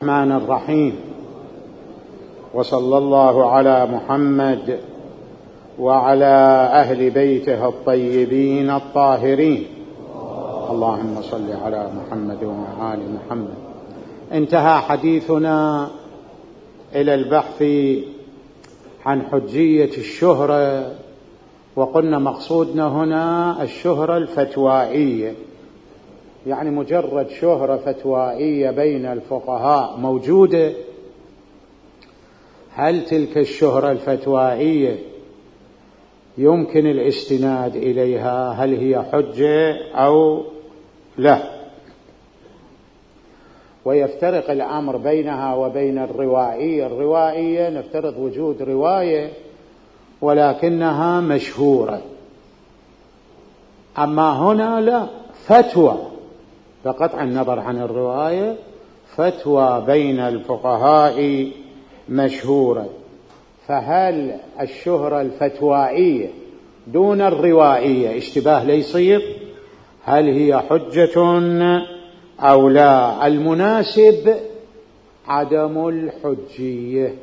الرحمن الرحيم، وصلى الله على محمد وعلى أهل بيته الطيبين الطاهرين. اللهم صل على محمد وآل محمد. انتهى حديثنا إلى البحث عن حجية الشهرة، وقلنا مقصودنا هنا الشهرة الفتوائية، يعني مجرد شهرة فتوائية بين الفقهاء موجودة. هل تلك الشهرة الفتوائية يمكن الاستناد إليها؟ هل هي حجة أو لا؟ ويفترق الأمر بينها وبين الروائية. الروائية نفترض وجود رواية ولكنها مشهورة، أما هنا لا، فتوى بقطع النظر عن الرواية، فتوى بين الفقهاء مشهورة. فهل الشهرة الفتوائية دون الروائية اشتباه ليصير؟ هل هي حجة أو لا؟ المناسب عدم الحجية.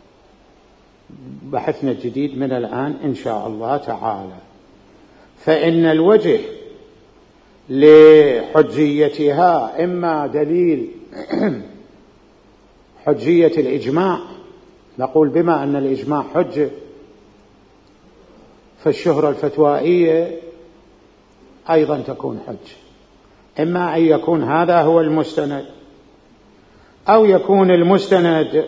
بحثنا الجديد من الآن إن شاء الله تعالى. فإن الوجه لحجيتها إما دليل حجية الإجماع، نقول بما أن الإجماع حجة فالشهرة الفتوائية أيضا تكون حجة. إما أن يكون هذا هو المستند، أو يكون المستند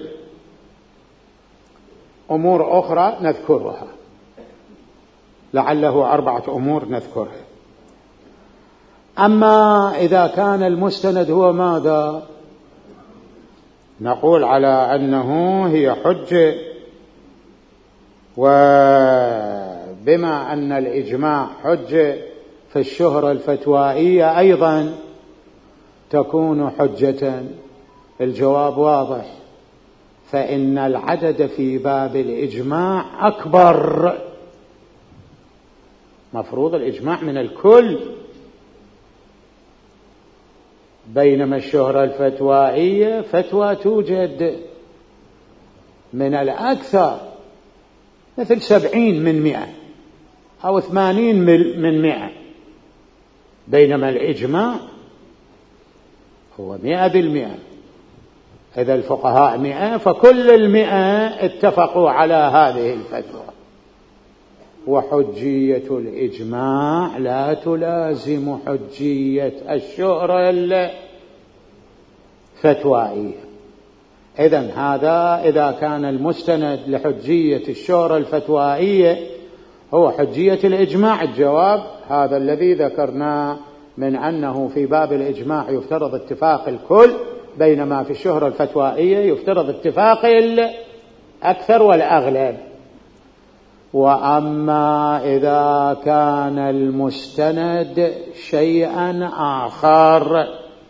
أمور أخرى نذكرها، لعله 4 أمور نذكرها. أما إذا كان المستند هو ماذا؟ نقول على أنه هي حجة، وبما أن الإجماع حجة فالشهرة الفتوائية أيضا تكون حجة. الجواب واضح، فإن العدد في باب الإجماع أكبر، مفروض الإجماع من الكل، بينما الشهرة الفتوائية فتوى توجد من الأكثر، مثل 70 من 100 أو 80 من 100، بينما الإجماع هو 100%. إذا الفقهاء 100 فكل 100 اتفقوا على هذه الفتوى. وحجية الإجماع لا تلازم حجية الشهرة الفتوائية. إذن هذا إذا كان المستند لحجية الشهرة الفتوائية هو حجية الإجماع، الجواب هذا الذي ذكرناه من أنه في باب الإجماع يفترض اتفاق الكل، بينما في الشهرة الفتوائية يفترض اتفاق الأكثر والأغلب. وأما إذا كان المستند شيئا آخر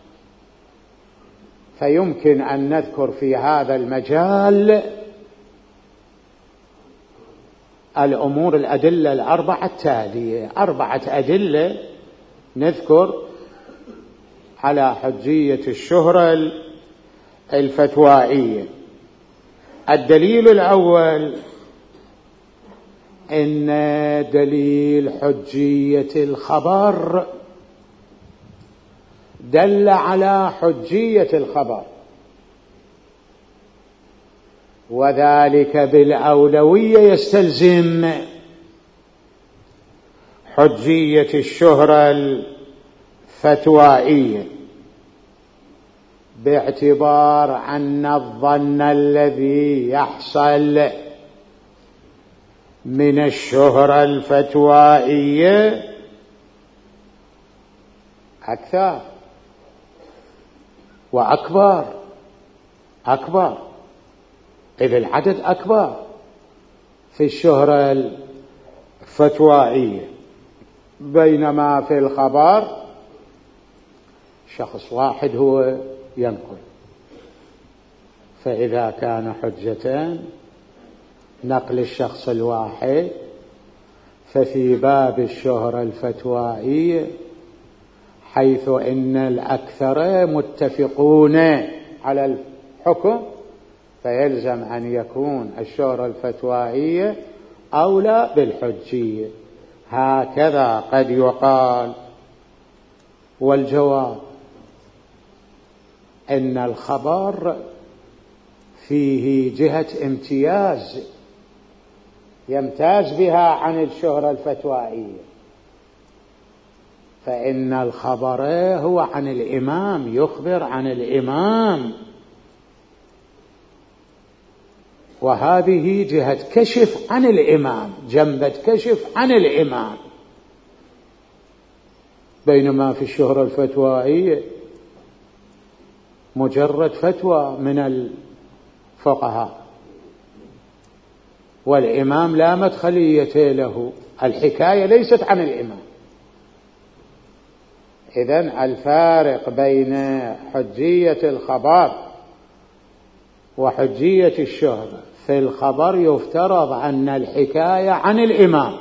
فيمكن أن نذكر في هذا المجال الأمور الأدلة 4 التالية. 4 أدلة نذكر على حجية الشهرة الفتوائية. الدليل الأول إن دليل حجية الخبر دل على حجية الخبر، وذلك بالأولوية يستلزم حجية الشهرة الفتوائية، باعتبار أن الظن الذي يحصل من الشهرة الفتوائية أكثر وأكبر، إذ العدد أكبر في الشهرة الفتوائية، بينما في الخبر شخص واحد هو ينقل. فإذا كان حجة نقل الشخص الواحد، ففي باب الشهرة الفتوائية حيث إن الأكثر متفقون على حكم، فيلزم أن يكون الشهرة الفتوائية أولى بالحجية. هكذا قد يقال. والجواب إن الخبر فيه جهة امتياز يمتاز بها عن الشهرة الفتوائية، فإن الخبر هو عن الإمام، يخبر عن الإمام، وهذه جهة كشف عن الإمام، جنبة كشف عن الإمام. بينما في الشهرة الفتوائية مجرد فتوى من الفقهاء، والإمام لا مدخلية له، الحكاية ليست عن الإمام. إذن الفارق بين حجية الخبر وحجية الشهرة: في الخبر يفترض أن الحكاية عن الإمام،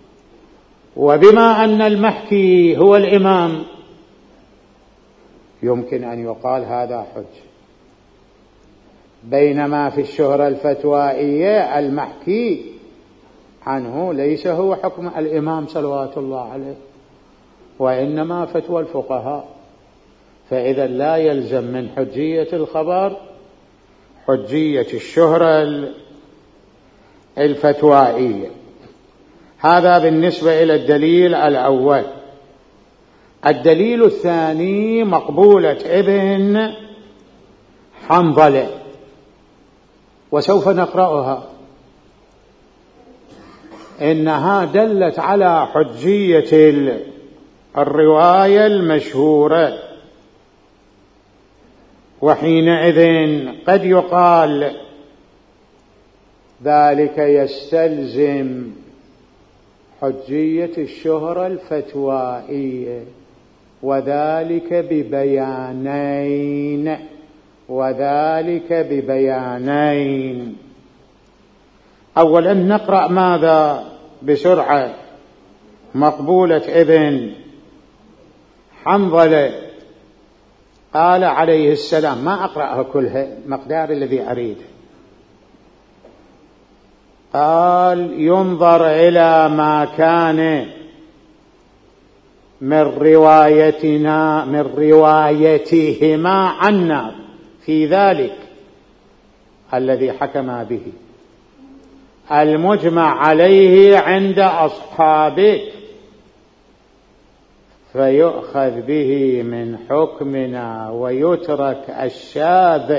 وبما أن المحكي هو الإمام يمكن أن يقال هذا حجة. بينما في الشهرة الفتوائية المحكي عنه ليس هو حكم الإمام صلوات الله عليه، وإنما فتوى الفقهاء، فإذا لا يلزم من حجية الخبر حجية الشهرة الفتوائية. هذا بالنسبة إلى الدليل الأول. الدليل الثاني مقبولة ابن حنظلة، وسوف نقرأها. إنها دلت على حجية الرواية المشهورة، وحينئذ قد يقال ذلك يستلزم حجية الشهرة الفتوائية، وذلك ببيانين. أولا نقرأ ماذا بسرعة. مقبولة ابن حنظلة قال عليه السلام، ما أقرأها كلها، مقدار الذي أريده. قال: ينظر إلى ما كان من روايتهما عنا في ذلك الذي حكما به المجمع عليه عند أصحابك، فيؤخذ به من حكمنا، ويترك الشاذ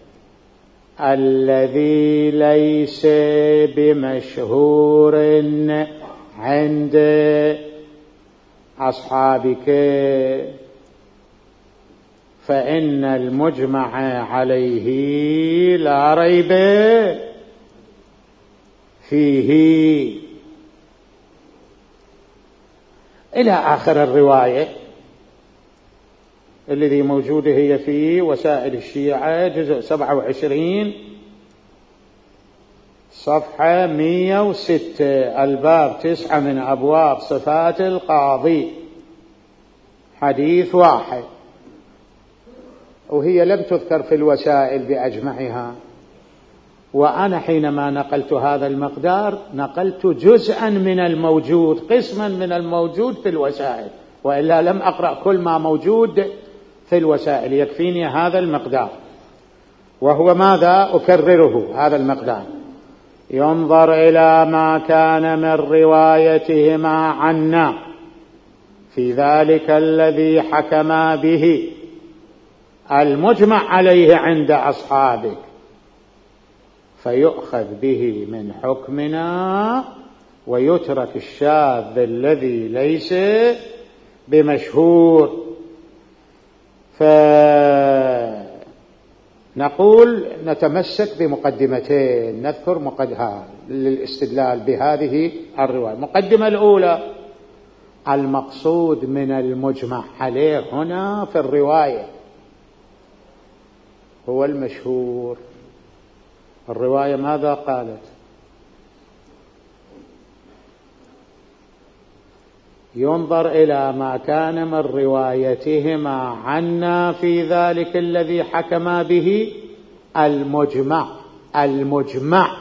الذي ليس بمشهور عند أصحابك، فإن المجمع عليه لا ريب فيه. إلى آخر الرواية الذي موجودة هي في وسائل الشيعة جزء 27 صفحة 106، الباب 9 من أبواب صفات القاضي، حديث 1. وهي لم تذكر في الوسائل بأجمعها، وأنا حينما نقلت هذا المقدار نقلت جزءا من الموجود، قسما من الموجود في الوسائل، وإلا لم أقرأ كل ما موجود في الوسائل، يكفيني هذا المقدار. وهو ماذا؟ أكرره هذا المقدار: ينظر إلى ما كان من روايتهما عنا في ذلك الذي حكما به المجمع عليه عند أصحابك، فيؤخذ به من حكمنا، ويترك الشاذ الذي ليس بمشهور. فنقول نتمسك بمقدمتين، نذكر مقدمة للاستدلال بهذه الرواية. المقدمة الأولى: المقصود من المجمع عليه هنا في الرواية هو المشهور. الرواية ماذا قالت؟ ينظر إلى ما كان من روايتهما عنا في ذلك الذي حكما به المجمع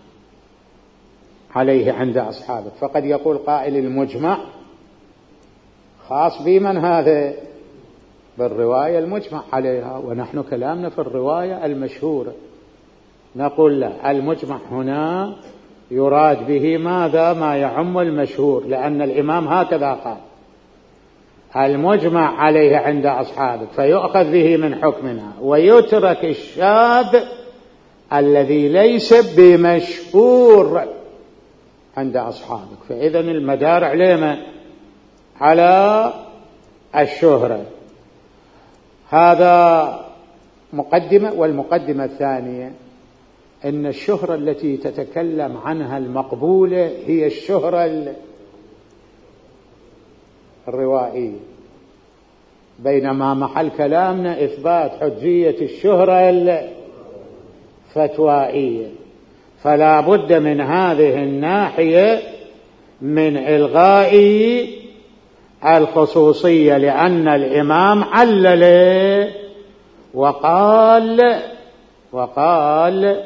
عليه عند أصحابك. فقد يقول قائل المجمع خاص بمن هذا؟ بالرواية المجمع عليها، ونحن كلامنا في الرواية المشهورة. نقول لا، المجمع هنا يراد به ماذا؟ ما يعم المشهور، لأن الإمام هكذا قال المجمع عليه عند أصحابك، فيؤخذ به من حكمنا، ويترك الشاذ الذي ليس بمشهور عند أصحابك. فإذا المدار علينا على الشهرة. هذا مقدمة. والمقدمة الثانية أن الشهرة التي تتكلم عنها المقبولة هي الشهرة الروائية، بينما محل كلامنا إثبات حجية الشهرة الفتوائية. فلا بد من هذه الناحية من إلغاء الخصوصية، لأن الإمام علل وقال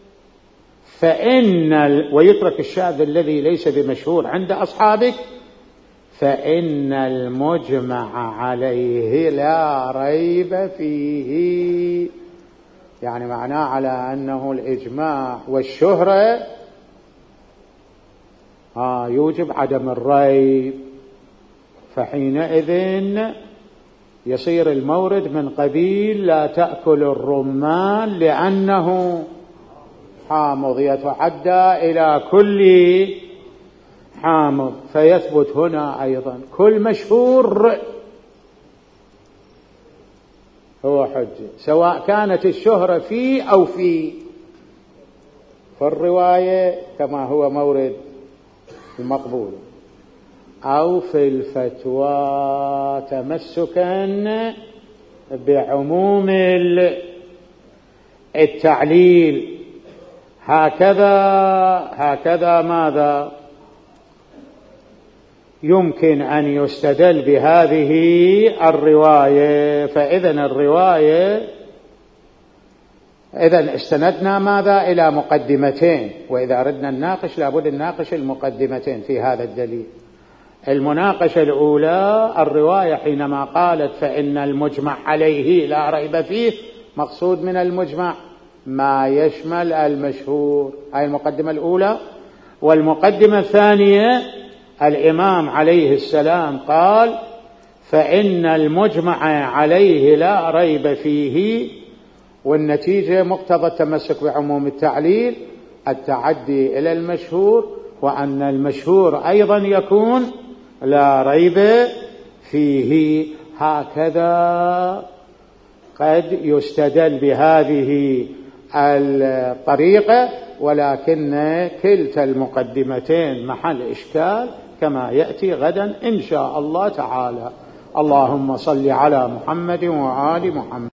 ويترك الشاذ الذي ليس بمشهور عند أصحابك، فإن المجمع عليه لا ريب فيه. يعني معناه على أنه الإجماع والشهرة يوجب عدم الريب، فحينئذ يصير المورد من قبيل لا تأكل الرمان لأنه حامض، يتعدى إلى كل حامض. فيثبت هنا أيضا كل مشهور هو حجة، سواء كانت الشهرة في أو في الرواية كما هو مورد المقبول، أو في الفتوى تمسكا بعموم التعليل. هكذا ماذا يمكن أن يستدل بهذه الرواية. فإذا الرواية استندنا ماذا؟ إلى مقدمتين، وإذا أردنا نناقش لابد نناقش المقدمتين في هذا الدليل. المناقشة الأولى الرواية حينما قالت فإن المجمع عليه لا ريب فيه، مقصود من المجمع ما يشمل المشهور، هاي المقدمة الأولى. والمقدمة الثانية الإمام عليه السلام قال فإن المجمع عليه لا ريب فيه، والنتيجة مقتضى التمسك بعموم التعليل التعدي إلى المشهور، وأن المشهور أيضا يكون لا ريب فيه. هكذا قد يستدل بهذه الطريقة، ولكن كلتا المقدمتين محل إشكال كما يأتي غدا إن شاء الله تعالى. اللهم صل على محمد وآل محمد.